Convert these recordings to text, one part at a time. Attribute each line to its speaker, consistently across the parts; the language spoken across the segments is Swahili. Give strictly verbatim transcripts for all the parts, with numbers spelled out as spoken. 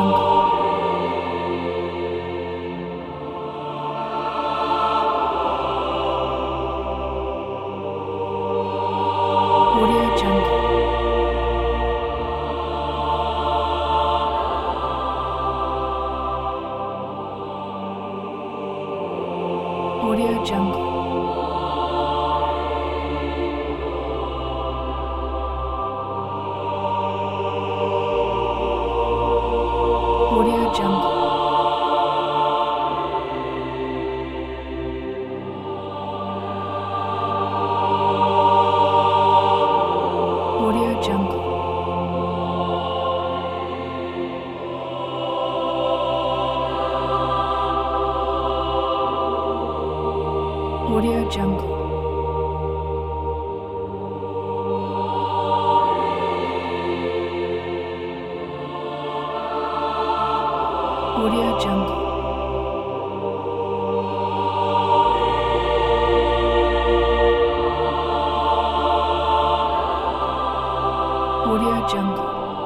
Speaker 1: Jungle. Audio Jungle. Audio Jungle. Audio Jungle. Audio Jungle. Audio Jungle. Audio Jungle. Audio Jungle.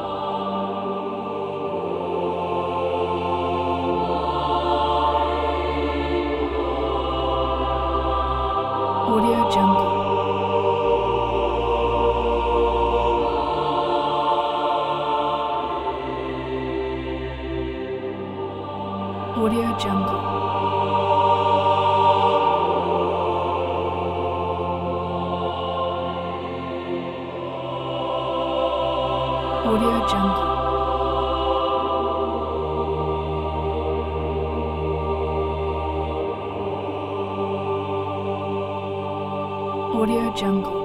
Speaker 1: Audio Jungle. Audio Jungle. Audio Jungle. Audio Jungle.